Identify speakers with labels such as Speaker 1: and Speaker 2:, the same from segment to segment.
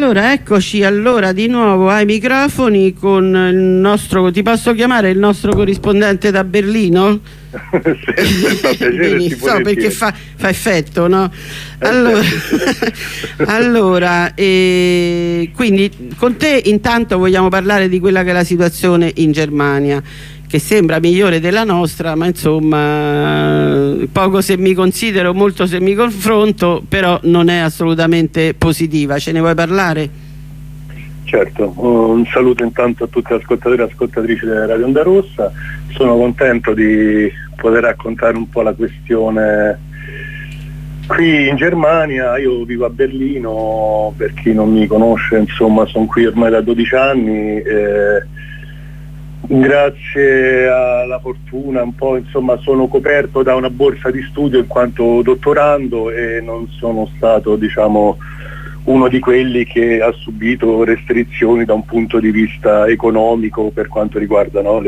Speaker 1: Allora, eccoci di nuovo ai microfoni con il nostro, ti posso chiamare il nostro corrispondente da Berlino?
Speaker 2: Sì, fa piacere,
Speaker 1: so perché fa effetto, no? Allora, quindi con te intanto vogliamo parlare di quella che è la situazione in Germania, che sembra migliore della nostra, ma insomma poco se mi considero, molto se mi confronto, però non è assolutamente positiva. Ce ne vuoi parlare?
Speaker 2: Certo, un saluto intanto a tutti gli ascoltatori e ascoltatrici della Radio Onda Rossa. Sono contento di poter raccontare un po' la questione qui in Germania. Io vivo a Berlino, per chi non mi conosce, insomma sono qui ormai da 12 anni. Grazie alla fortuna un po', insomma, sono coperto da una borsa di studio in quanto dottorando e non sono stato, diciamo, uno di quelli che ha subito restrizioni da un punto di vista economico per quanto riguarda, no,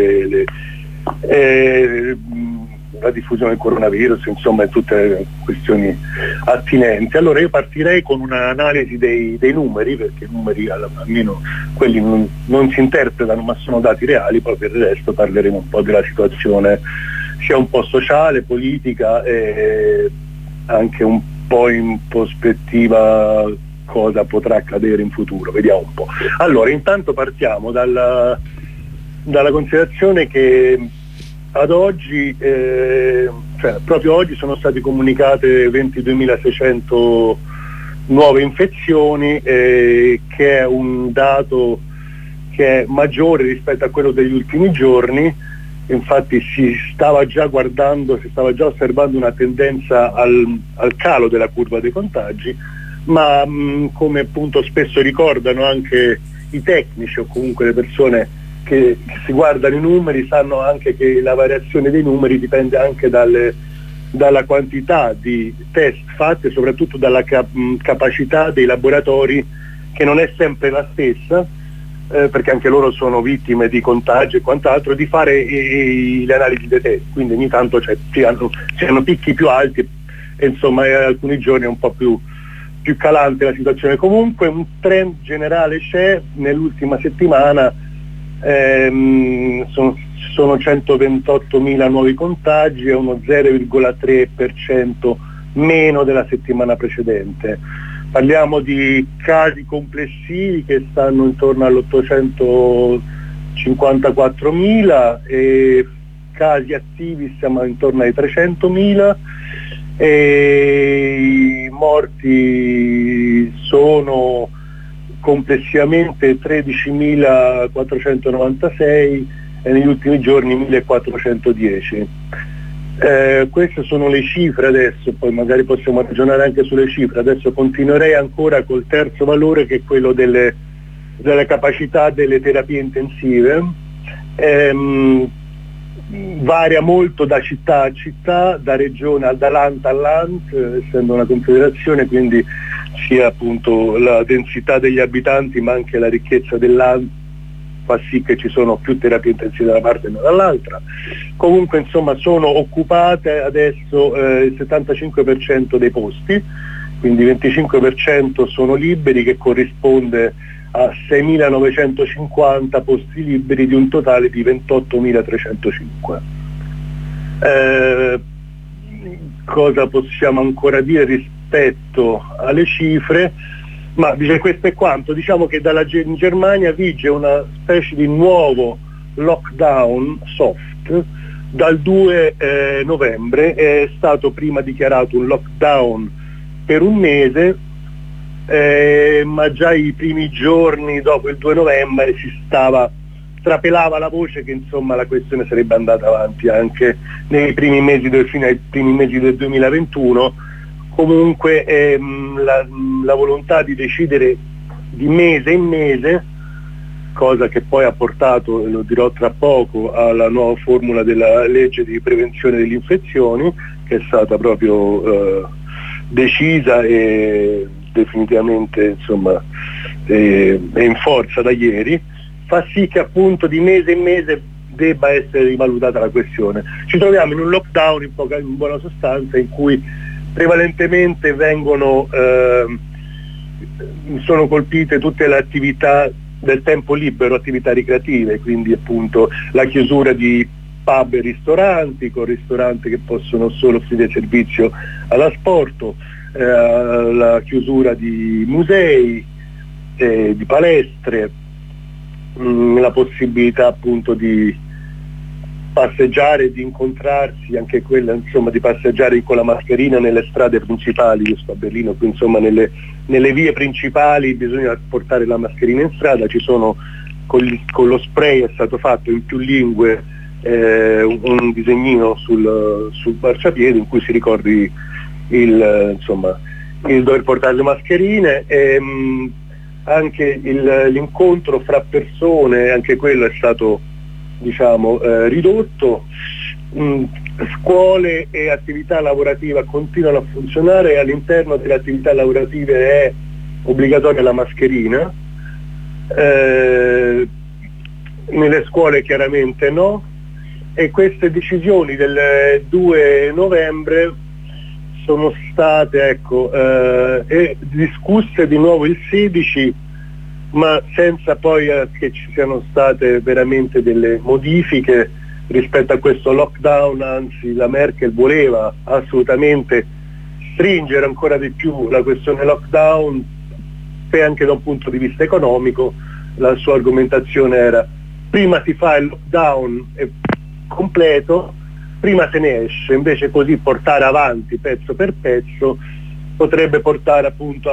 Speaker 2: la diffusione del coronavirus, insomma, e tutte le questioni attinenti. Allora io partirei con un'analisi dei numeri, perché i numeri almeno quelli non si interpretano ma sono dati reali. Poi per il resto parleremo un po' della situazione sia un po' sociale, politica e anche un po' in prospettiva cosa potrà accadere in futuro, vediamo un po'. Allora, intanto partiamo dalla considerazione che ad oggi, cioè proprio oggi sono state comunicate 22.600 nuove infezioni, che è un dato che è maggiore rispetto a quello degli ultimi giorni. Infatti si stava già osservando una tendenza al calo della curva dei contagi, ma come appunto spesso ricordano anche i tecnici o comunque le persone che si guardano i numeri, sanno anche che la variazione dei numeri dipende anche dalla quantità di test fatti e soprattutto dalla capacità dei laboratori, che non è sempre la stessa, perché anche loro sono vittime di contagi e quant'altro, di fare le analisi dei test. Quindi ogni tanto si hanno picchi più alti e insomma alcuni giorni è un po' più calante la situazione. Comunque un trend generale c'è. Nell'ultima settimana sono 128.000 nuovi contagi, è uno 0,3% meno della settimana precedente. Parliamo di casi complessivi che stanno intorno all'854.000 e casi attivi siamo intorno ai 300.000 e i morti sono complessivamente 13.496 e negli ultimi giorni 1.410. Queste sono le cifre adesso, poi magari possiamo ragionare anche sulle cifre. Adesso continuerei ancora col terzo valore, che è quello delle capacità delle terapie intensive. Varia molto da città a città, da regione, da land a land, essendo una confederazione, quindi sia appunto la densità degli abitanti ma anche la ricchezza del land fa sì che ci sono più terapie intensive da una parte e non dall'altra. Comunque insomma sono occupate adesso il 75% dei posti, quindi 25% sono liberi, che corrisponde a 6.950 posti liberi di un totale di 28.305. Cosa possiamo ancora dire rispetto alle cifre? Ma questo è quanto. Diciamo che in Germania vige una specie di nuovo lockdown soft dal 2 novembre. È stato prima dichiarato un lockdown per un mese, ma già i primi giorni dopo il 2 novembre trapelava la voce che insomma la questione sarebbe andata avanti anche fino ai primi mesi del 2021. Comunque la volontà di decidere di mese in mese, cosa che poi ha portato, lo dirò tra poco, alla nuova formula della legge di prevenzione delle infezioni, che è stata proprio decisa e definitivamente insomma è in forza da ieri, fa sì che appunto di mese in mese debba essere rivalutata la questione. Ci troviamo in un lockdown in buona sostanza in cui prevalentemente vengono sono colpite tutte le attività del tempo libero, attività ricreative, quindi appunto la chiusura di pub e ristoranti, con ristoranti che possono solo offrire servizio all'asporto, la chiusura di musei, di palestre, la possibilità appunto di passeggiare, di incontrarsi, anche quella insomma di passeggiare con la mascherina nelle strade principali. Io sto a Berlino, qui insomma nelle vie principali bisogna portare la mascherina in strada, ci sono con lo spray è stato fatto in più lingue un disegnino sul marciapiede in cui si ricordi il dover portare le mascherine, anche l'incontro fra persone, anche quello è stato ridotto. Scuole e attività lavorativa continuano a funzionare, e all'interno delle attività lavorative è obbligatoria la mascherina, nelle scuole chiaramente no, e queste decisioni del 2 novembre sono state discusse di nuovo il 16, ma senza poi che ci siano state veramente delle modifiche rispetto a questo lockdown. Anzi, la Merkel voleva assolutamente stringere ancora di più la questione lockdown, e anche da un punto di vista economico la sua argomentazione era: prima si fa il lockdown completo, prima se ne esce. Invece così portare avanti pezzo per pezzo potrebbe portare appunto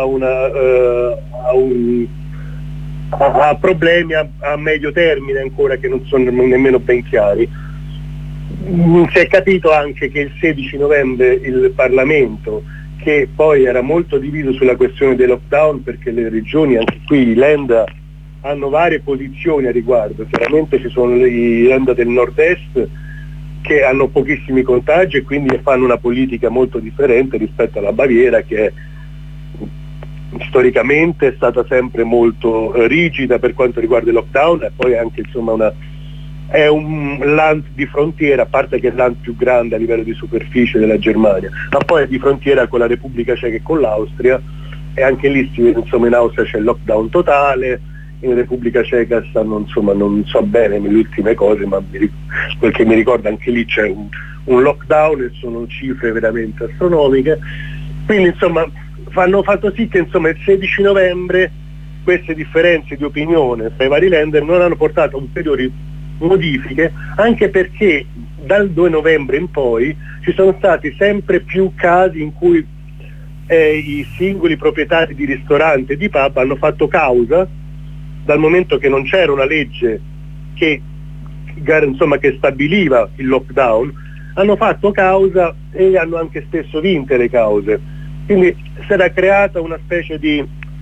Speaker 2: a problemi a medio termine ancora, che non sono nemmeno ben chiari. Si è capito anche che il 16 novembre il Parlamento, che poi era molto diviso sulla questione del lockdown, perché le regioni, anche qui i Länder, hanno varie posizioni a riguardo. Chiaramente ci sono i Länder del nord-est che hanno pochissimi contagi e quindi fanno una politica molto differente rispetto alla Baviera, che storicamente è stata sempre molto rigida per quanto riguarda il lockdown, e poi anche è un land di frontiera, a parte che è il land più grande a livello di superficie della Germania, ma poi è di frontiera con la Repubblica Ceca e con l'Austria, e anche lì in Austria c'è il lockdown totale, in Repubblica Ceca non so bene le ultime cose, ma quel che mi ricorda anche lì c'è un lockdown e sono cifre veramente astronomiche. Quindi hanno fatto sì che il 16 novembre queste differenze di opinione tra i vari Länder non hanno portato a ulteriori modifiche, anche perché dal 2 novembre in poi ci sono stati sempre più casi in cui i singoli proprietari di ristoranti e di pub hanno fatto causa, dal momento che non c'era una legge che stabiliva il lockdown, hanno fatto causa e hanno anche stesso vinte le cause. Quindi si era creata una specie di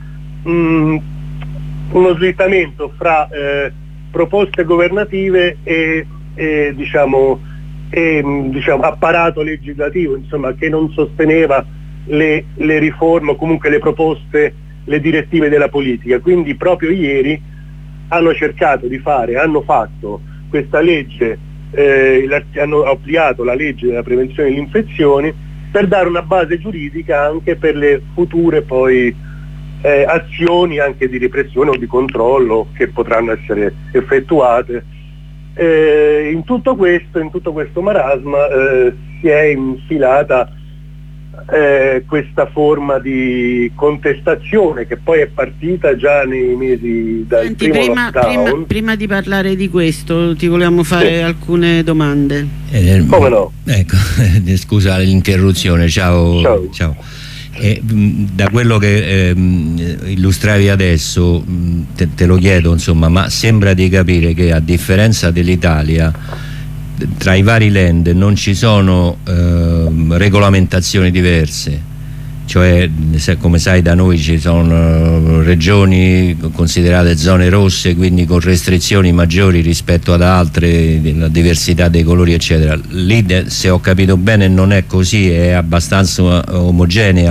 Speaker 2: uno slittamento fra proposte governative e apparato legislativo, che non sosteneva le riforme o comunque le proposte, le direttive della politica. Quindi proprio ieri hanno fatto questa legge, hanno ampliato la legge della prevenzione delle infezioni per dare una base giuridica anche per le future poi azioni anche di repressione o di controllo che potranno essere effettuate. In tutto questo marasma si è infilata questa forma di contestazione che poi è partita già nei mesi dal primo lockdown. Prima
Speaker 1: di parlare di questo ti volevamo fare alcune domande.
Speaker 2: Come no?
Speaker 3: Ecco, scusa l'interruzione, ciao. Da quello che illustravi adesso te lo chiedo, ma sembra di capire che, a differenza dell'Italia, tra i vari land non ci sono regolamentazioni diverse, cioè come sai da noi ci sono regioni considerate zone rosse, quindi con restrizioni maggiori rispetto ad altre, la diversità dei colori eccetera. Lì, se ho capito bene, non è così, è abbastanza omogenea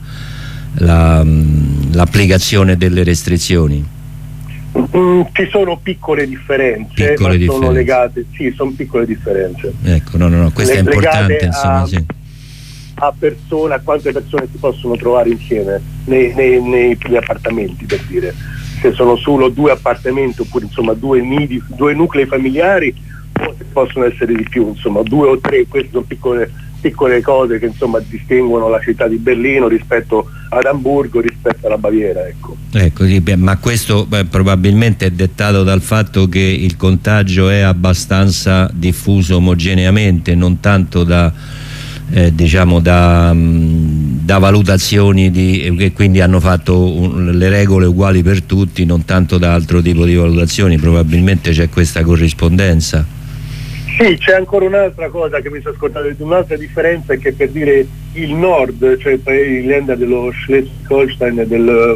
Speaker 3: l'applicazione delle restrizioni.
Speaker 2: Ci sono piccole differenze, sono legate, sono piccole differenze.
Speaker 3: Ecco, no, questo è importante,
Speaker 2: a persona, a quante persone si possono trovare insieme nei appartamenti, per dire, se sono solo 2 appartamenti oppure insomma 2 nuclei familiari, o se possono essere di più, insomma 2 o 3. Queste sono piccole cose che insomma distinguono la città di Berlino rispetto ad Amburgo, rispetto alla Baviera, ecco.
Speaker 3: Sì, ma questo probabilmente è dettato dal fatto che il contagio è abbastanza diffuso omogeneamente, non tanto da diciamo da valutazioni che quindi hanno fatto le regole uguali per tutti, non tanto da altro tipo di valutazioni. Probabilmente c'è questa corrispondenza.
Speaker 2: Sì, c'è ancora un'altra cosa che mi sono scordato, un'altra differenza è che, per dire, il nord, cioè i Länder dello Schleswig-Holstein e del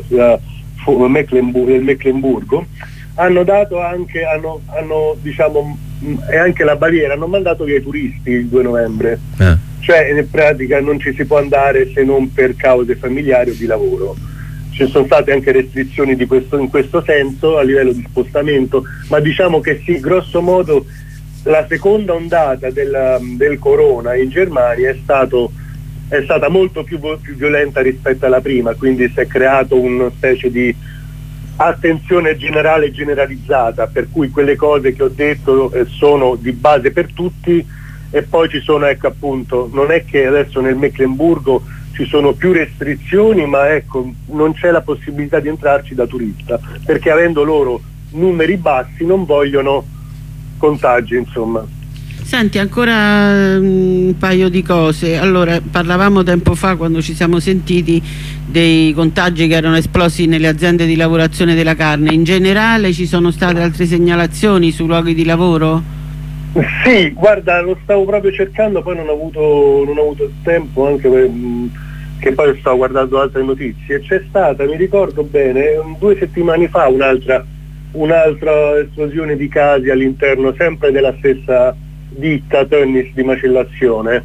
Speaker 2: Mecklenburgo, hanno dato anche, diciamo, e anche la Baviera hanno mandato via i turisti il 2 novembre. Cioè in pratica non ci si può andare se non per cause familiari o di lavoro. Ci sono state anche restrizioni in questo senso a livello di spostamento, ma diciamo che sì, grosso modo la seconda ondata del corona in Germania è stata molto più violenta rispetto alla prima, quindi si è creato una specie di attenzione generale generalizzata, per cui quelle cose che ho detto sono di base per tutti. E poi ci sono, ecco, appunto, non è che adesso nel Meclemburgo ci sono più restrizioni, ma ecco, non c'è la possibilità di entrarci da turista, perché avendo loro numeri bassi non vogliono contagi, insomma.
Speaker 1: Senti, ancora un paio di cose. Allora, parlavamo tempo fa, quando ci siamo sentiti, dei contagi che erano esplosi nelle aziende di lavorazione della carne. In generale ci sono state altre segnalazioni sui luoghi di lavoro?
Speaker 2: Sì, guarda, lo stavo proprio cercando, poi non ho avuto tempo, anche che poi stavo guardando altre notizie. C'è stata, mi ricordo bene, 2 settimane fa un'altra esplosione di casi all'interno sempre della stessa ditta Tönnies di macellazione.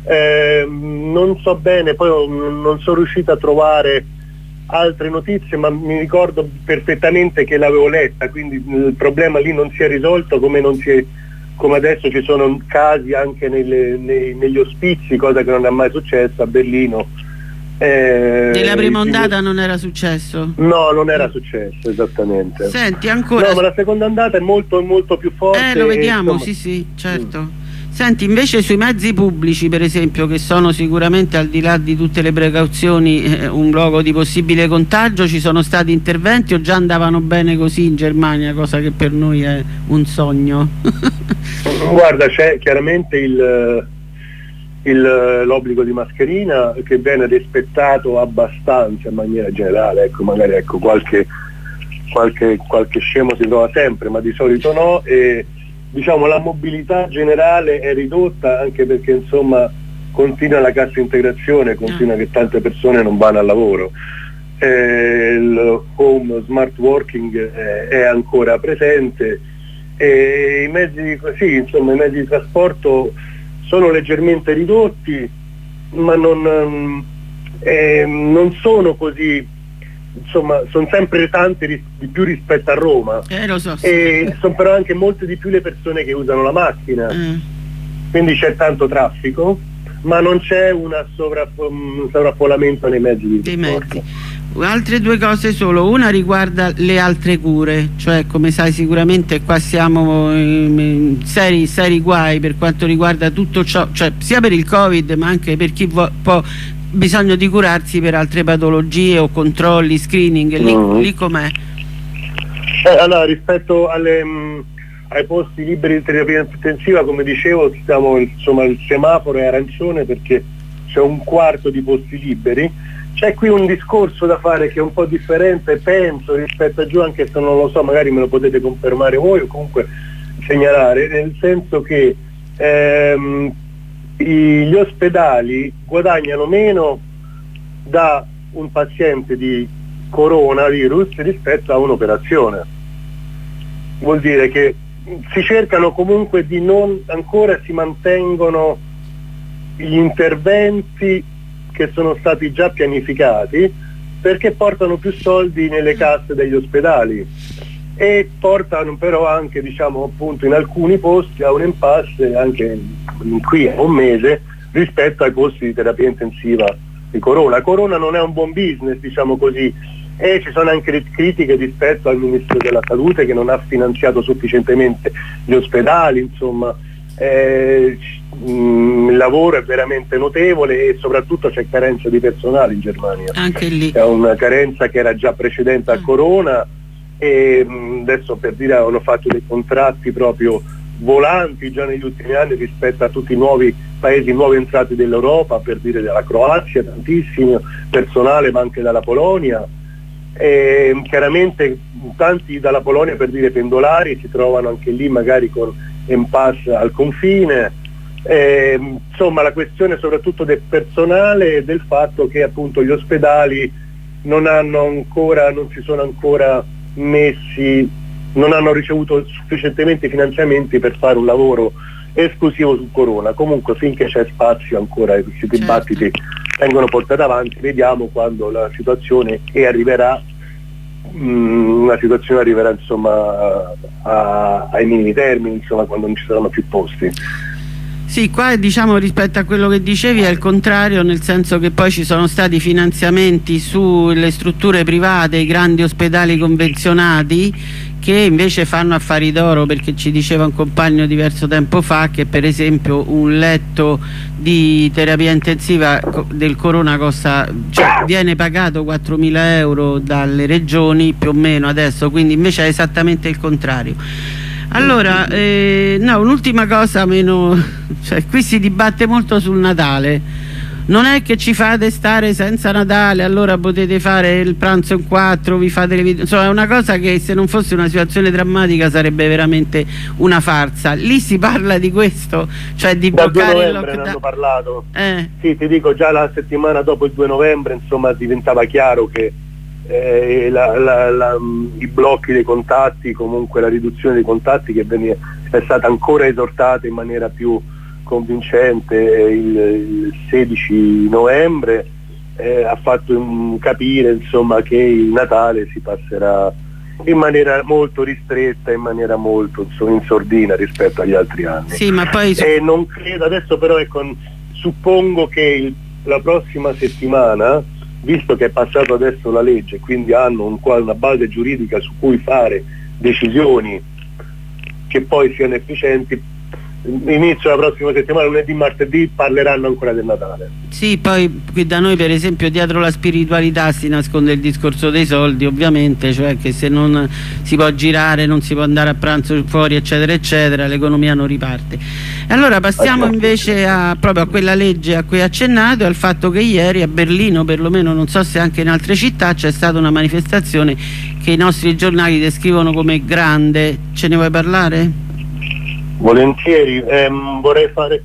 Speaker 2: Non so bene, poi non sono riuscito a trovare altre notizie, ma mi ricordo perfettamente che l'avevo letta, quindi il problema lì non si è risolto, come adesso ci sono casi anche negli ospizi, cosa che non è mai successa a Berlino.
Speaker 1: Nella prima ondata non era successo?
Speaker 2: No, non era successo, esattamente.
Speaker 1: Senti, ancora...
Speaker 2: No, ma la seconda ondata è molto più forte.
Speaker 1: Lo vediamo, sì, certo. Senti, invece sui mezzi pubblici, per esempio, che sono sicuramente, al di là di tutte le precauzioni, un luogo di possibile contagio, ci sono stati interventi o già andavano bene così in Germania, cosa che per noi è un sogno?
Speaker 2: Guarda, c'è chiaramente l'obbligo di mascherina, che viene rispettato abbastanza in maniera generale, ecco, magari ecco, qualche scemo si trova sempre, ma di solito no, e diciamo la mobilità generale è ridotta, anche perché insomma continua la cassa integrazione, continua che tante persone non vanno al lavoro. Il home smart working è ancora presente, e i mezzi di trasporto sono leggermente ridotti, ma non sono così, insomma, sono sempre tanti di più rispetto a Roma,
Speaker 1: lo so, sì.
Speaker 2: E sono però anche molte di più le persone che usano la macchina, quindi c'è tanto traffico, ma non c'è un sovraffollamento nei mezzi di trasporto.
Speaker 1: Altre 2 cose solo, una riguarda le altre cure, cioè come sai sicuramente qua siamo in seri guai per quanto riguarda tutto ciò, cioè sia per il Covid ma anche per chi può bisogno di curarsi per altre patologie o controlli, screening, lì com'è?
Speaker 2: Allora, rispetto ai posti liberi di terapia intensiva, come dicevo, il semaforo è arancione perché c'è 1/4 di posti liberi. C'è qui un discorso da fare che è un po' differente, penso, rispetto a giù, anche se non lo so, magari me lo potete confermare voi o comunque segnalare, nel senso che gli ospedali guadagnano meno da un paziente di coronavirus rispetto a un'operazione. Vuol dire che si cercano comunque di ancora si mantengono gli interventi che sono stati già pianificati, perché portano più soldi nelle casse degli ospedali e portano però anche, diciamo, appunto, in alcuni posti a un impasse, anche qui a un mese, rispetto ai costi di terapia intensiva di Corona. Corona non è un buon business, diciamo così, e ci sono anche critiche rispetto al Ministro della Salute che non ha finanziato sufficientemente gli ospedali, insomma. Il lavoro è veramente notevole e soprattutto c'è carenza di personale in Germania.
Speaker 1: Anche lì
Speaker 2: è una carenza che era già precedente a Corona, e adesso, per dire, hanno fatto dei contratti proprio volanti già negli ultimi anni rispetto a tutti i nuovi paesi nuovi entrati dell'Europa, per dire dalla Croazia tantissimo personale, ma anche dalla Polonia, e chiaramente tanti dalla Polonia, per dire pendolari, si trovano anche lì magari con impasse al confine. Insomma, la questione soprattutto del personale e del fatto che appunto gli ospedali non si sono ancora messi, non hanno ricevuto sufficientemente finanziamenti per fare un lavoro esclusivo su Corona. Comunque finché c'è spazio ancora questi dibattiti vengono portati avanti, vediamo quando la situazione arriverà, insomma ai minimi termini, insomma, quando non ci saranno più posti.
Speaker 1: Sì, qua diciamo rispetto a quello che dicevi è il contrario, nel senso che poi ci sono stati finanziamenti sulle strutture private, i grandi ospedali convenzionati, che invece fanno affari d'oro, perché ci diceva un compagno diverso tempo fa che per esempio un letto di terapia intensiva del Corona costa, cioè, viene pagato 4.000 euro dalle regioni più o meno adesso, quindi invece è esattamente il contrario. Allora, no, un'ultima cosa, cioè, qui si dibatte molto sul Natale. Non è che ci fate stare senza Natale, allora potete fare il pranzo in 4, vi fate le video, insomma è una cosa che se non fosse una situazione drammatica sarebbe veramente una farsa. Lì si parla di questo, cioè di bloccare il lockdown. Ne hanno parlato.
Speaker 2: Sì, ti dico, già la settimana dopo il 2 novembre insomma diventava chiaro che i blocchi dei contatti, comunque la riduzione dei contatti che è stata ancora esortata in maniera più convincente il 16 novembre, ha fatto capire insomma che il Natale si passerà in maniera molto ristretta, in maniera molto in sordina rispetto agli altri anni.
Speaker 1: Sì, ma poi
Speaker 2: non credo adesso, però suppongo che la prossima settimana, visto che è passato adesso la legge, quindi hanno una base giuridica su cui fare decisioni che poi siano efficienti, inizio la prossima settimana, lunedì, martedì, parleranno ancora del Natale.
Speaker 1: Sì, poi qui da noi per esempio dietro la spiritualità si nasconde il discorso dei soldi, ovviamente, cioè che se non si può girare, non si può andare a pranzo fuori, eccetera eccetera, l'economia non riparte. E allora passiamo invece proprio a quella legge a cui hai accennato, e al fatto che ieri a Berlino, perlomeno non so se anche in altre città, c'è stata una manifestazione che i nostri giornali descrivono come grande. Ce ne vuoi parlare?
Speaker 2: Volentieri. Vorrei fare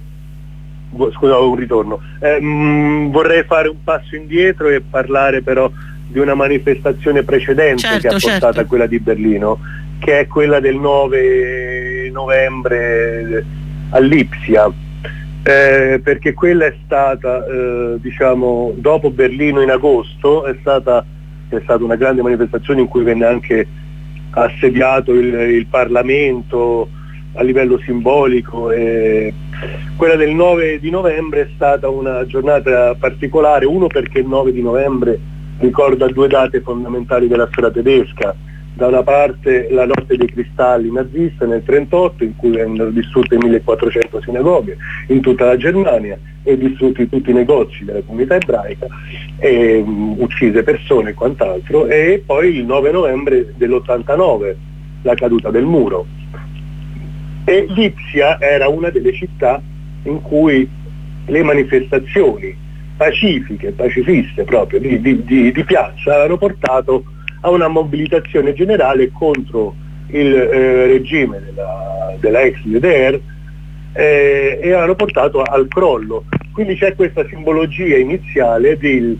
Speaker 2: un ritorno. Vorrei fare un passo indietro e parlare però di una manifestazione precedente, che ha portato a quella di Berlino, che è quella del 9 novembre a Lipsia, perché quella è stata diciamo dopo Berlino in agosto, è stata una grande manifestazione in cui venne anche assediato il Parlamento a livello simbolico. Quella del 9 di novembre è stata una giornata particolare, uno perché il 9 di novembre ricorda due date fondamentali della storia tedesca: da una parte la notte dei cristalli nazista nel 1938, in cui vennero distrutte 1400 sinagoghe in tutta la Germania e distrutti tutti i negozi della comunità ebraica e uccise persone e quant'altro, e poi il 9 novembre dell'89, la caduta del muro. E Lipsia era una delle città in cui le manifestazioni pacifiche, pacifiste proprio di piazza, hanno portato a una mobilitazione generale contro il regime della ex DDR e hanno portato al crollo. Quindi c'è questa simbologia iniziale che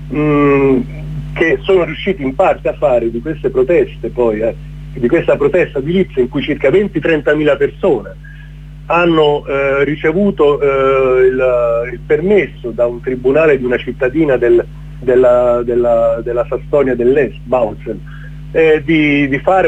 Speaker 2: sono riusciti in parte a fare di queste proteste poi di questa protesta di Lipsia, in cui circa 20-30.000 persone hanno ricevuto il permesso da un tribunale di una cittadina della Sassonia dell'Est, Bautzen, di fare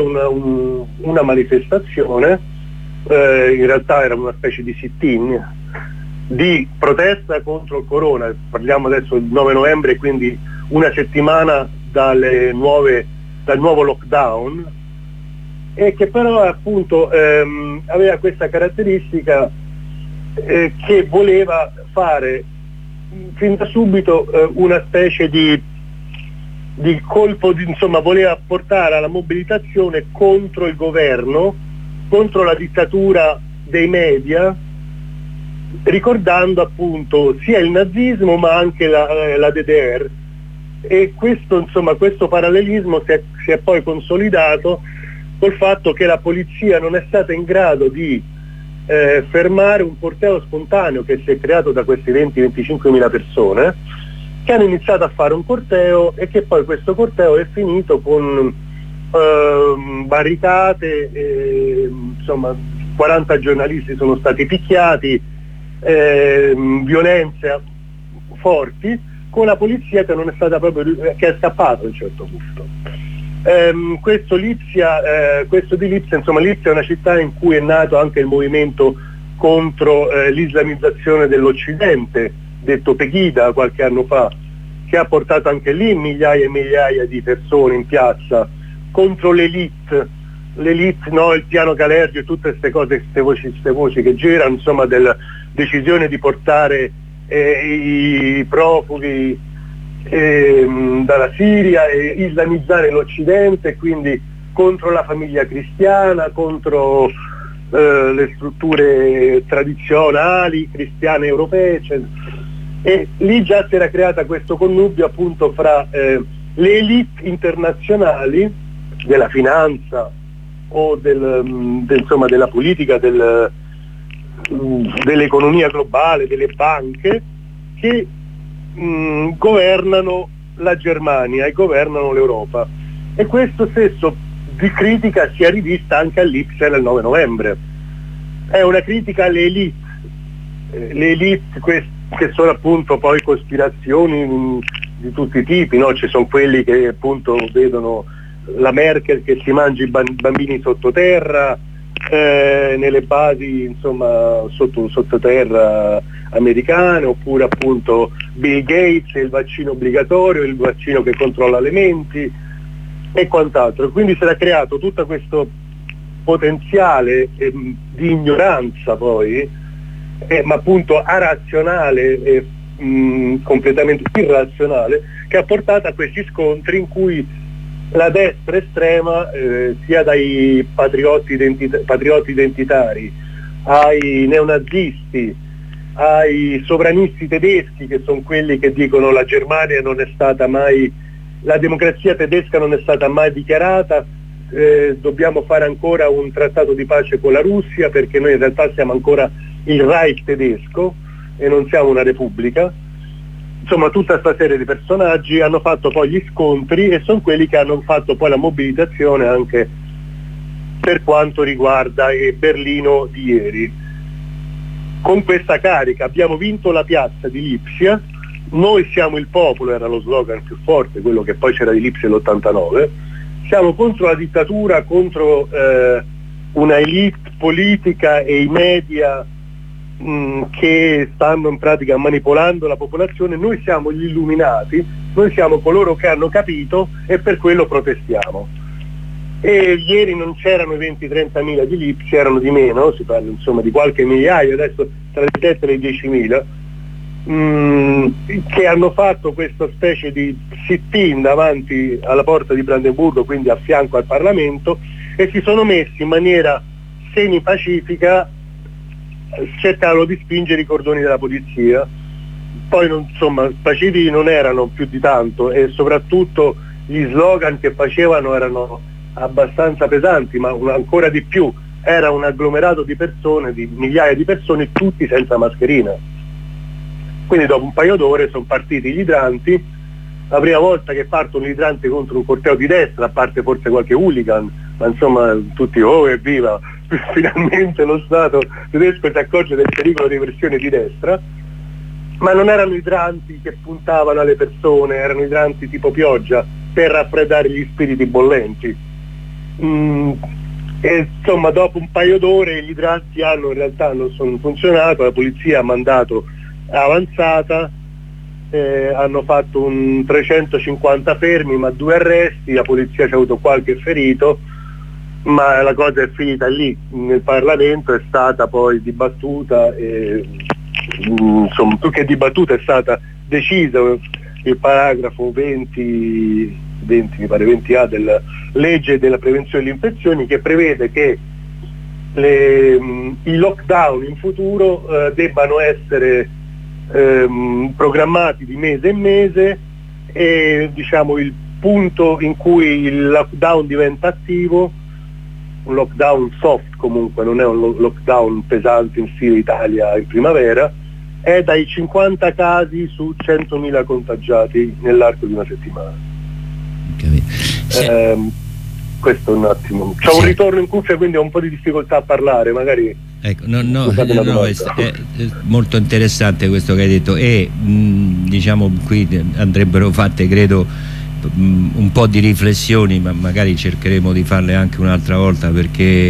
Speaker 2: una manifestazione. In realtà era una specie di sit-in, di protesta contro il corona. Parliamo adesso del 9 novembre, quindi una settimana dal nuovo lockdown, e che però appunto aveva questa caratteristica che voleva fare fin da subito una specie di colpo insomma, voleva portare alla mobilitazione contro il governo, contro la dittatura dei media, ricordando appunto sia il nazismo ma anche la DDR, e questo parallelismo si è poi consolidato col fatto che la polizia non è stata in grado di fermare un corteo spontaneo che si è creato da queste 20-25 mila persone, che hanno iniziato a fare un corteo, e che poi questo corteo è finito con barricate, insomma 40 giornalisti sono stati picchiati, violenze forti, con la polizia che non è stata proprio, che è scappata a un certo punto. Questo di Lipsia, insomma, Lipsia è una città in cui è nato anche il movimento contro l'islamizzazione dell'Occidente, detto Pegida qualche anno fa, che ha portato anche lì migliaia e migliaia di persone in piazza contro l'elite, no, il piano Calergi e tutte queste cose, queste voci che girano, insomma, della decisione di portare i profughi dalla Siria e islamizzare l'Occidente, quindi contro la famiglia cristiana, contro le strutture tradizionali cristiane europee, eccetera. E lì già si era creata questo connubio appunto fra le elite internazionali della finanza o insomma, della politica, dell'economia globale, delle banche, che governano la Germania e governano l'Europa. E questo stesso di critica si è rivista anche all'Ipsia nel 9 novembre. È una critica alle elite, che sono appunto poi cospirazioni di tutti i tipi, no? Ci sono quelli che appunto vedono la Merkel che si mangia i bambini sottoterra, nelle basi insomma sottoterra americane, oppure appunto Bill Gates e il vaccino obbligatorio, il vaccino che controlla le menti e quant'altro. Quindi si era creato tutto questo potenziale di ignoranza poi, ma appunto arazionale e completamente irrazionale, che ha portato a questi scontri in cui la destra estrema, sia dai patrioti identitari ai neonazisti, ai sovranisti tedeschi, che sono quelli che dicono la Germania non è stata mai, la democrazia tedesca non è stata mai dichiarata, dobbiamo fare ancora un trattato di pace con la Russia perché noi in realtà siamo ancora il Reich tedesco e non siamo una repubblica. Insomma, tutta questa serie di personaggi hanno fatto poi gli scontri e sono quelli che hanno fatto poi la mobilitazione anche per quanto riguarda Berlino di ieri. Con questa carica abbiamo vinto la piazza di Lipsia, noi siamo il popolo, era lo slogan più forte, quello che poi c'era di Lipsia nell'89, siamo contro la dittatura, contro una elite politica e i media che stanno in pratica manipolando la popolazione. Noi siamo gli illuminati, noi siamo coloro che hanno capito e per quello protestiamo. E ieri non c'erano i 20-30 mila di Lipsia, erano di meno, si parla insomma di qualche migliaio, adesso tra le 7 e le 10.000, che hanno fatto questa specie di sit-in davanti alla porta di Brandeburgo, quindi a fianco al Parlamento, e si sono messi in maniera semi-pacifica, cercavano di spingere i cordoni della polizia. Poi insomma pacifici non erano più di tanto, e soprattutto gli slogan che facevano erano abbastanza pesanti, ma ancora di più era un agglomerato di persone, di migliaia di persone, tutti senza mascherina. Quindi dopo un paio d'ore sono partiti gli idranti, la prima volta che partono gli idranti contro un corteo di destra, a parte forse qualche hooligan, ma insomma tutti oh evviva, finalmente lo Stato tedesco si accorge del pericolo di versione di destra. Ma non erano idranti che puntavano alle persone, erano idranti tipo pioggia per raffreddare gli spiriti bollenti. E insomma dopo un paio d'ore gli idranti in realtà non sono funzionato, la polizia ha mandato avanzata, hanno fatto un 350 fermi ma 2 arresti, la polizia ci ha avuto qualche ferito, ma la cosa è finita lì. Nel Parlamento è stata poi dibattuta, insomma più che dibattuta è stata decisa il paragrafo 20A della legge della prevenzione delle infezioni, che prevede che i lockdown in futuro debbano essere programmati di mese in mese, e diciamo il punto in cui il lockdown diventa attivo, un lockdown soft comunque, non è un lockdown pesante in stile Italia in primavera, è dai 50 casi su 100.000 contagiati nell'arco di una settimana. Questo è un attimo. C'è un ritorno in cuffia, quindi ho un po' di difficoltà a parlare, magari. Ecco,
Speaker 3: è molto interessante questo che hai detto, e diciamo qui andrebbero fatte, credo, un po' di riflessioni, ma magari cercheremo di farle anche un'altra volta, perché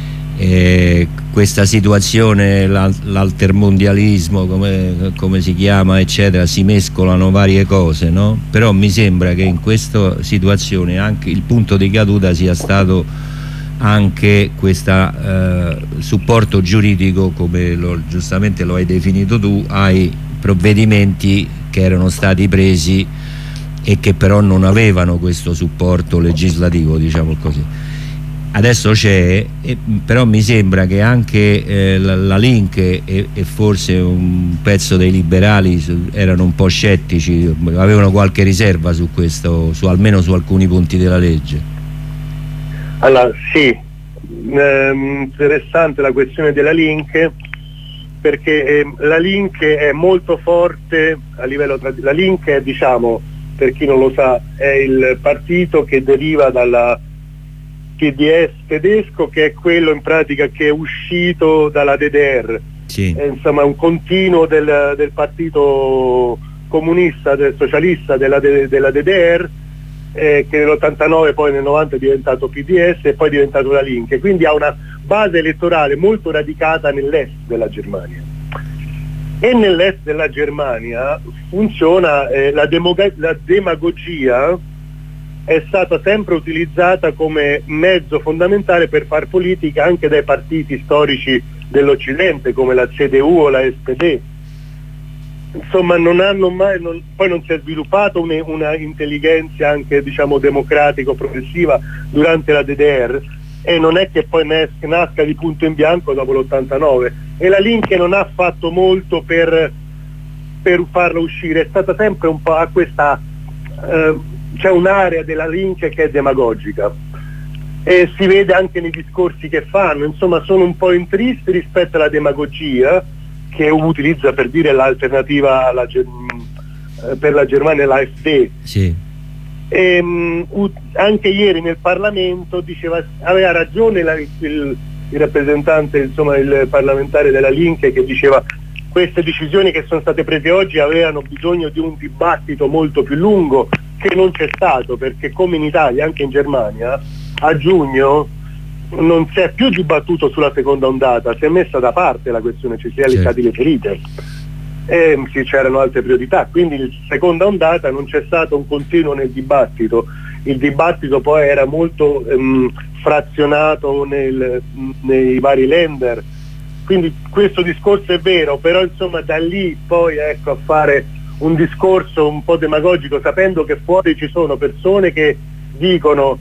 Speaker 3: questa situazione, l'altermondialismo come si chiama eccetera, si mescolano varie cose, no? Però mi sembra che in questa situazione anche il punto di caduta sia stato anche questo supporto giuridico, come giustamente lo hai definito tu, ai provvedimenti che erano stati presi e che però non avevano questo supporto legislativo, diciamo così. Adesso c'è, però mi sembra che anche la Link e forse un pezzo dei liberali erano un po' scettici, avevano qualche riserva su questo, almeno su alcuni punti della legge.
Speaker 2: Allora sì, interessante la questione della Link, perché la Link è molto forte a livello la Link è, diciamo, per chi non lo sa, è il partito che deriva dalla PDS tedesco, che è quello in pratica che è uscito dalla DDR.
Speaker 3: Sì.
Speaker 2: È, insomma, un continuo del partito comunista, del socialista della DDR, che nell'89 poi nel 90 è diventato PDS e poi è diventato la Link, quindi ha una base elettorale molto radicata nell'est della Germania. E nell'est della Germania funziona la demagogia è stata sempre utilizzata come mezzo fondamentale per far politica anche dai partiti storici dell'Occidente come la CDU o la SPD. Insomma poi non si è sviluppata una intelligenza anche, diciamo, democratico-progressiva durante la DDR, e non è che poi nasca di punto in bianco dopo l'89, e la Link non ha fatto molto per farla uscire, è stata sempre un po' a questa c'è un'area della Link che è demagogica e si vede anche nei discorsi che fanno, insomma sono un po' intristi rispetto alla demagogia che utilizza per dire l'alternativa per la Germania, l'AfD.
Speaker 3: Sì.
Speaker 2: Anche ieri nel Parlamento aveva ragione il rappresentante, insomma il parlamentare della Link, che diceva queste decisioni che sono state prese oggi avevano bisogno di un dibattito molto più lungo, che non c'è stato, perché come in Italia anche in Germania a giugno non si è più dibattuto sulla seconda ondata, si è messa da parte la questione, ci si è allicati le ferite e c'erano altre priorità, quindi la seconda ondata non c'è stato un continuo nel dibattito, il dibattito poi era molto frazionato nei vari länder, quindi questo discorso è vero, però insomma da lì poi ecco a fare un discorso un po' demagogico, sapendo che fuori ci sono persone che dicono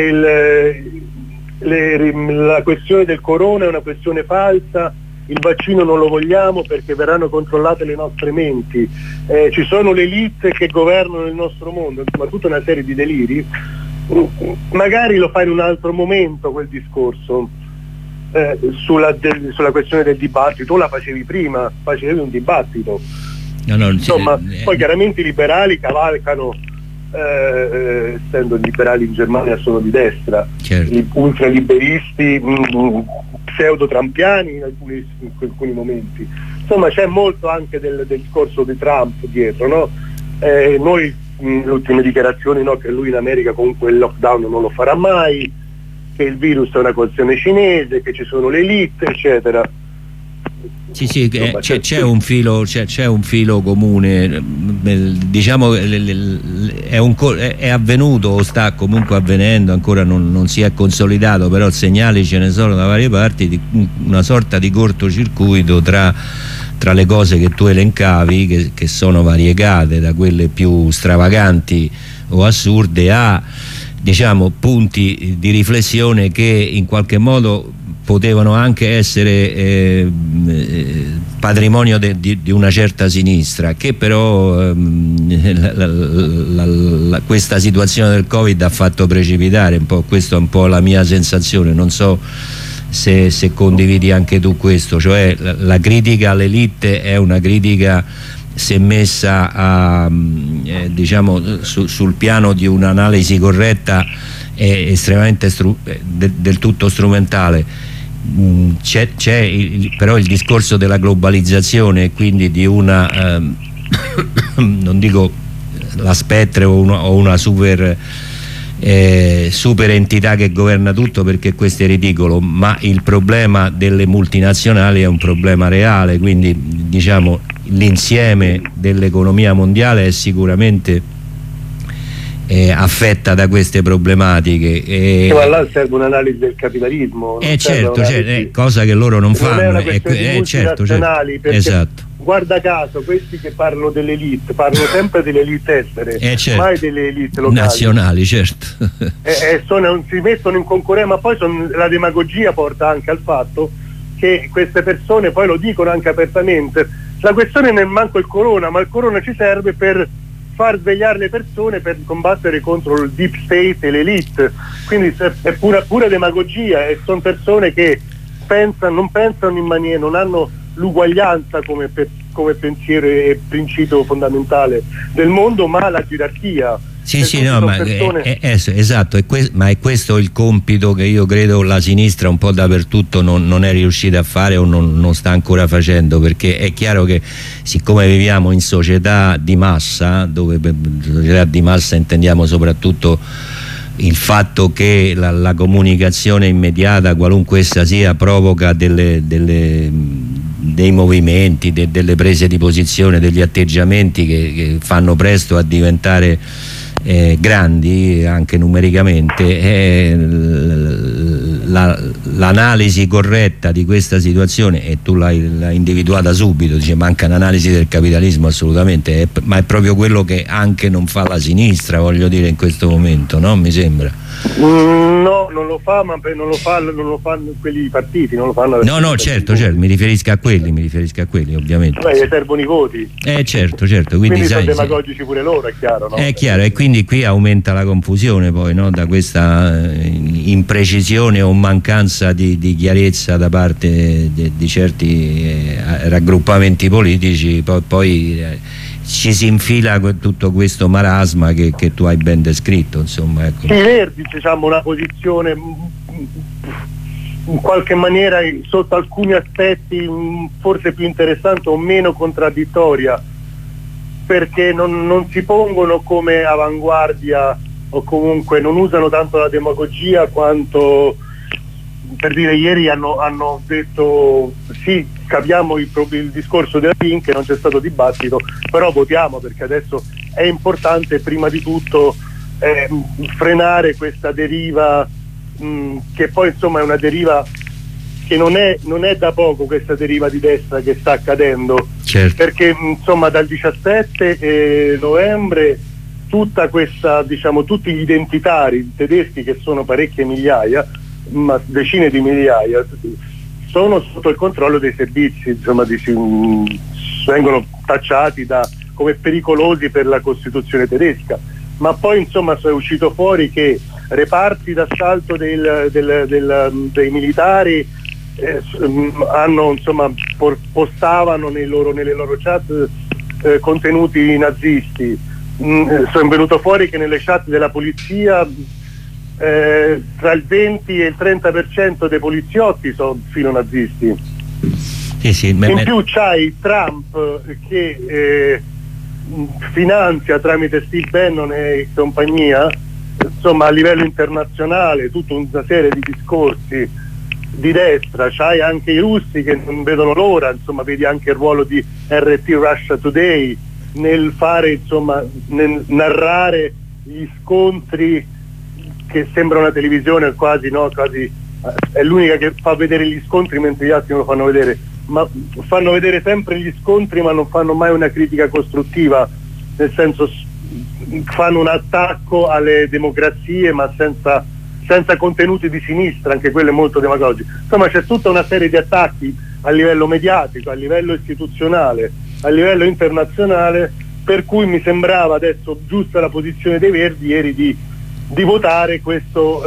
Speaker 2: la questione del corona è una questione falsa, il vaccino non lo vogliamo perché verranno controllate le nostre menti, ci sono le elite che governano il nostro mondo, insomma tutta una serie di deliri. Magari lo fai in un altro momento quel discorso sulla questione del dibattito, tu la facevi prima, facevi un dibattito. Insomma, poi chiaramente i liberali cavalcano, essendo i liberali in Germania sono di destra,
Speaker 3: certo.
Speaker 2: Gli ultraliberisti pseudo-trampiani in alcuni momenti, insomma c'è molto anche del discorso di Trump dietro, no? Noi le ultime dichiarazioni, no, che lui in America comunque il lockdown non lo farà mai, che il virus è una questione cinese, che ci sono le elite, eccetera.
Speaker 3: Sì, c'è un filo comune, diciamo è avvenuto o sta comunque avvenendo, ancora non si è consolidato, però segnali ce ne sono da varie parti di una sorta di cortocircuito tra le cose che tu elencavi, che sono variegate, da quelle più stravaganti o assurde a, diciamo, punti di riflessione che in qualche modo potevano anche essere patrimonio di una certa sinistra, che però questa situazione del Covid ha fatto precipitare un po'. Questa è un po' la mia sensazione, non so se condividi anche tu questo, cioè la critica all'elite è una critica, se messa diciamo però piano di un'analisi corretta, è estremamente del tutto strumentale. C'è però il discorso della globalizzazione e quindi di una non dico la Spettre o una super entità che governa tutto, perché questo è ridicolo, ma il problema delle multinazionali è un problema reale, quindi diciamo l'insieme dell'economia mondiale è sicuramente affetta da queste problematiche.
Speaker 2: Ma là serve un'analisi del capitalismo,
Speaker 3: certo, cosa che loro non fanno.
Speaker 2: È una questione di multinazionali, perché
Speaker 3: esatto.
Speaker 2: Guarda caso questi che parlano dell'elite parlano sempre delle elite estere,
Speaker 3: certo,
Speaker 2: mai delle elite locali,
Speaker 3: nazionali, certo.
Speaker 2: Si mettono in concorrenza, ma poi la demagogia porta anche al fatto che queste persone poi lo dicono anche apertamente. La questione non è manco il corona, ma il corona ci serve per far svegliare le persone, per combattere contro il deep state e l'elite, quindi è pura demagogia, e sono persone che non pensano in maniera, non hanno l'uguaglianza come pensiero e principio fondamentale del mondo, ma la gerarchia.
Speaker 3: Sì, no, ma esatto, ma è questo il compito che io credo la sinistra un po' dappertutto non è riuscita a fare o non sta ancora facendo, perché è chiaro che siccome viviamo in società di massa, dove per società di massa intendiamo soprattutto il fatto che la comunicazione immediata, qualunque essa sia, provoca dei movimenti, delle prese di posizione, degli atteggiamenti che fanno presto a diventare grandi anche numericamente. L'analisi corretta di questa situazione, e tu l'hai individuata subito, dice manca un'analisi del capitalismo, assolutamente, ma è proprio quello che anche non fa la sinistra, voglio dire, in questo momento, no? Mi sembra.
Speaker 2: No, non lo fa, ma non lo fanno quelli partiti, non lo fanno.
Speaker 3: No, certo, mi riferisco a quelli, ovviamente.
Speaker 2: Beh, servono i voti.
Speaker 3: Certo, quindi
Speaker 2: sono demagogici pure loro, è chiaro, no?
Speaker 3: È chiaro, e quindi qui aumenta la confusione poi, no? Da questa imprecisione o mancanza di chiarezza da parte di certi raggruppamenti politici, poi ci si infila tutto questo marasma che tu hai ben descritto, insomma, ecco.
Speaker 2: I Verdi, diciamo, una posizione in qualche maniera sotto alcuni aspetti forse più interessante o meno contraddittoria, perché non si pongono come avanguardia, o comunque non usano tanto la demagogia quanto, per dire, ieri hanno detto sì, capiamo il discorso della PIN, che non c'è stato dibattito, però votiamo, perché adesso è importante prima di tutto frenare questa deriva, che poi insomma è una deriva che non è da poco, questa deriva di destra che sta accadendo,
Speaker 3: certo.
Speaker 2: Perché insomma dal 17 novembre tutta questa, diciamo, tutti gli identitari tedeschi, che sono parecchie migliaia, ma decine di migliaia, sono sotto il controllo dei servizi, insomma, vengono tacciati come pericolosi per la Costituzione tedesca, ma poi insomma è uscito fuori che reparti d'assalto dei militari hanno, insomma, postavano nelle loro chat contenuti nazisti. Sono venuto fuori che nelle chat della polizia tra il 20 e il 30% dei poliziotti sono filonazisti.
Speaker 3: Sì,
Speaker 2: in più c'hai Trump che finanzia tramite Steve Bannon e compagnia insomma a livello internazionale tutta una serie di discorsi di destra, c'hai anche i russi che non vedono l'ora, insomma vedi anche il ruolo di RT Russia Today nel fare, insomma, nel narrare gli scontri, che sembra una televisione quasi, no? Quasi è l'unica che fa vedere gli scontri mentre gli altri non lo fanno vedere, ma fanno vedere sempre gli scontri ma non fanno mai una critica costruttiva, nel senso fanno un attacco alle democrazie ma senza contenuti di sinistra, anche quello è molto demagogico. Insomma c'è tutta una serie di attacchi a livello mediatico, a livello istituzionale, a livello internazionale, per cui mi sembrava adesso giusta la posizione dei Verdi ieri di votare questo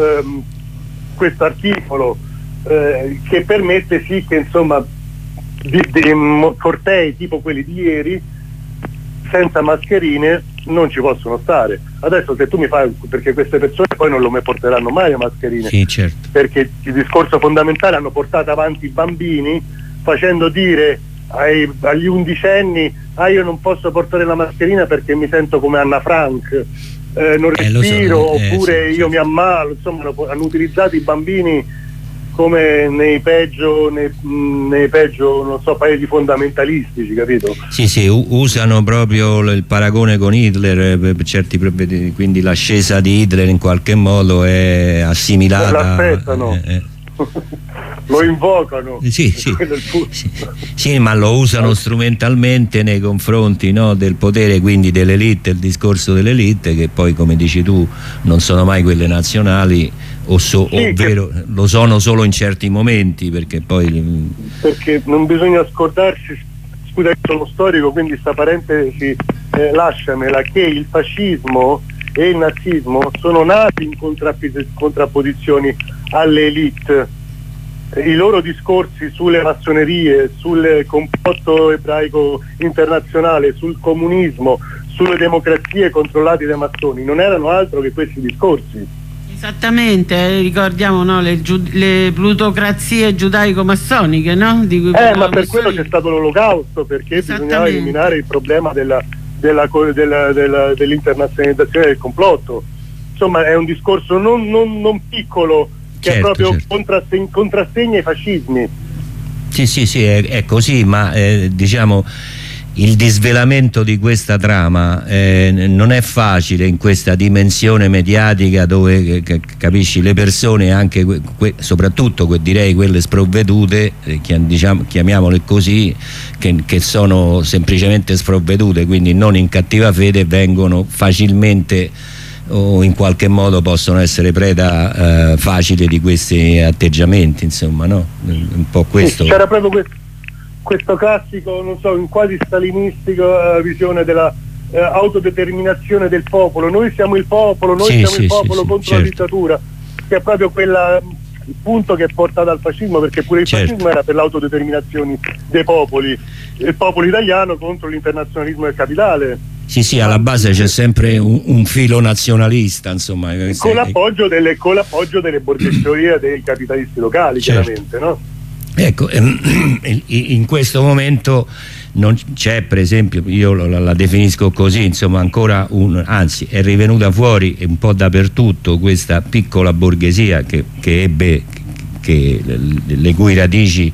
Speaker 2: articolo che permette sì che insomma di cortei tipo quelli di ieri senza mascherine non ci possono stare. Adesso se tu mi fai, perché queste persone poi non lo porteranno mai le mascherine,
Speaker 3: sì, certo,
Speaker 2: perché il discorso fondamentale hanno portato avanti i bambini facendo dire agli undicenni io non posso portare la mascherina perché mi sento come Anna Frank, non respiro, oppure
Speaker 3: sì,
Speaker 2: io mi ammalo, insomma hanno utilizzato i bambini come nei peggio non so, paesi fondamentalistici, capito?
Speaker 3: Sì, usano proprio il paragone con Hitler per certi, quindi l'ascesa di Hitler in qualche modo è assimilata,
Speaker 2: l'aspettano. Lo invocano,
Speaker 3: sì, ma lo usano strumentalmente nei confronti, no, del potere, quindi dell'elite, il discorso dell'elite, che poi, come dici tu, non sono mai quelle nazionali, ovvero lo sono solo in certi momenti, perché non bisogna scordarsi, scusa che sono storico, quindi sta parentesi lasciamela, che il fascismo e il nazismo sono nati in contrapposizioni alle elite. I loro discorsi sulle massonerie, sul complotto ebraico internazionale, sul comunismo, sulle democrazie controllate dai massoni non erano altro che questi discorsi.
Speaker 1: Esattamente, ricordiamo, no, le plutocrazie giudaico-massoniche, no? Di cui
Speaker 2: ma per quello c'è stato l'Olocausto, perché bisognava eliminare il problema dell'internazionalizzazione del complotto. Insomma è un discorso non piccolo, che
Speaker 3: certo,
Speaker 2: è proprio
Speaker 3: certo.
Speaker 2: contrassegna i fascismi.
Speaker 3: Sì, è così, ma diciamo il disvelamento di questa trama non è facile in questa dimensione mediatica dove capisci le persone, anche soprattutto direi quelle sprovvedute, chiamiamole così, che sono semplicemente sprovvedute, quindi non in cattiva fede, vengono facilmente o in qualche modo possono essere preda facile di questi atteggiamenti, insomma, no? Un po' questo.
Speaker 2: Sì, c'era proprio questo classico, non so, in quasi stalinistico visione della autodeterminazione del popolo. Noi siamo il popolo, siamo il popolo contro la dittatura, che è proprio il punto che è portato al fascismo, perché pure il fascismo era per l'autodeterminazione dei popoli, il popolo italiano contro l'internazionalismo del capitale.
Speaker 3: Sì, alla base c'è sempre un filo nazionalista, insomma.
Speaker 2: Con l'appoggio delle borghesie dei capitalisti locali, chiaramente, no?
Speaker 3: Ecco, in questo momento non c'è, per esempio, io la definisco così, insomma, ancora anzi è rivenuta fuori un po' dappertutto questa piccola borghesia che le cui radici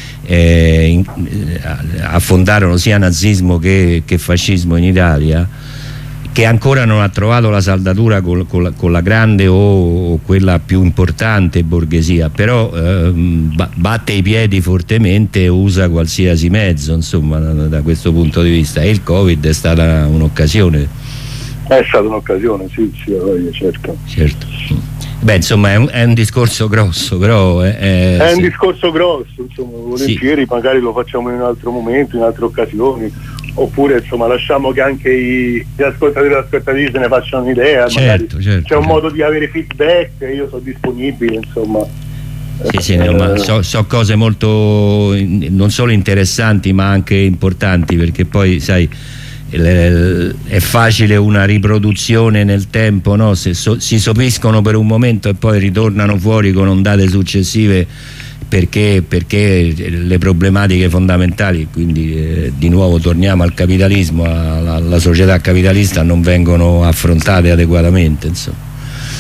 Speaker 3: affondarono sia nazismo che fascismo in Italia, che ancora non ha trovato la saldatura con la grande o quella più importante borghesia, però batte i piedi fortemente e usa qualsiasi mezzo, insomma, da questo punto di vista, e il Covid è stata un'occasione.
Speaker 2: È stata un'occasione, sì, certo.
Speaker 3: Beh, insomma è un discorso grosso, però
Speaker 2: è un discorso grosso, insomma, volentieri magari lo facciamo in un altro momento, in altre occasioni, oppure insomma lasciamo che anche gli ascoltatori e le ascoltatrici se ne facciano un'idea, magari c'è un modo di avere feedback, io sono disponibile, insomma.
Speaker 3: Sì, no, ma so cose molto non solo interessanti ma anche importanti, perché poi sai è facile una riproduzione nel tempo, no? Si sopiscono per un momento e poi ritornano fuori con ondate successive, perché le problematiche fondamentali, quindi di nuovo torniamo al capitalismo, alla società capitalista, non vengono affrontate adeguatamente, insomma.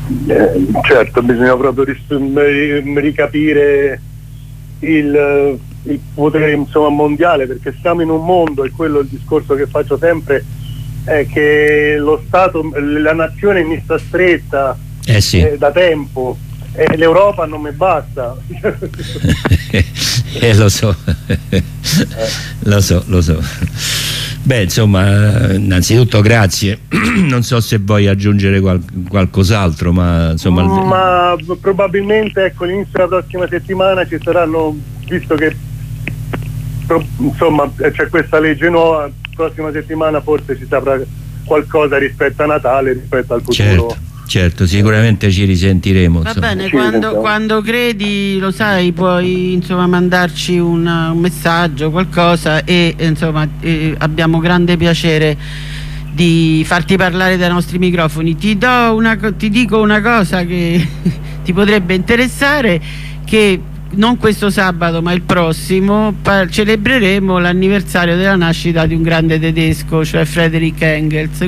Speaker 2: Certo, bisogna proprio ricapire il potere, insomma, mondiale, perché siamo in un mondo, e quello è il discorso che faccio sempre, è che lo Stato, la nazione mi sta stretta da tempo, e l'Europa non mi basta.
Speaker 3: Lo so. Beh, insomma, innanzitutto grazie. Non so se vuoi aggiungere qualcos'altro, ma insomma...
Speaker 2: Ma probabilmente, ecco, all'inizio della prossima settimana ci saranno, visto che insomma c'è questa legge nuova, prossima settimana forse si saprà qualcosa rispetto a Natale, rispetto al futuro.
Speaker 3: Certo, sicuramente ci risentiremo.
Speaker 1: Va bene, quando credi, lo sai, puoi insomma mandarci un messaggio, qualcosa, e insomma abbiamo grande piacere di farti parlare dai nostri microfoni. Ti dico una cosa che ti potrebbe interessare, che non questo sabato ma il prossimo celebreremo l'anniversario della nascita di un grande tedesco, cioè Friedrich Engels.